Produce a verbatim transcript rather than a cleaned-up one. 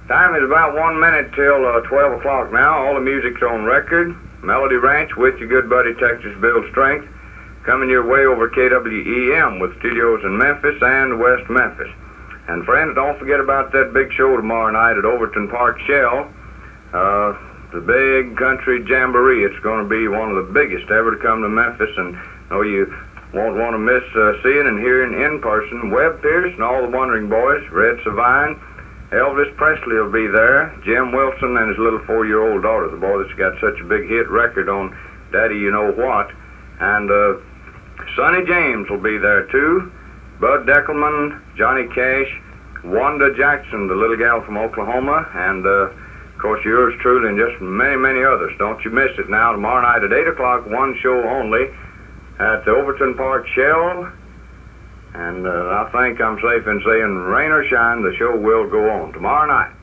Time is about one minute till uh, twelve o'clock now. All the music's on record. Melody Ranch with your good buddy Texas Bill Strength, coming your way over K W E M with studios in Memphis and West Memphis. And friends, don't forget about that big show tomorrow night at Overton Park Shell, uh, the big country jamboree. It's going to be one of the biggest ever to come to Memphis, and know you won't want to miss uh, seeing and hearing in person. Webb Pierce and all the Wondering Boys, Red Savine, Elvis Presley will be there, Jim Wilson and his little four-year-old daughter, the boy that's got such a big hit record on Daddy You Know What, and uh, Sonny James will be there too, Bud Deckelman, Johnny Cash, Wanda Jackson, the little gal from Oklahoma, and uh, of course yours truly and just many, many others. Don't you miss it now. Tomorrow night at eight o'clock, one show only at the Overton Park Shell. And uh, I think I'm safe in saying, rain or shine, the show will go on tomorrow night.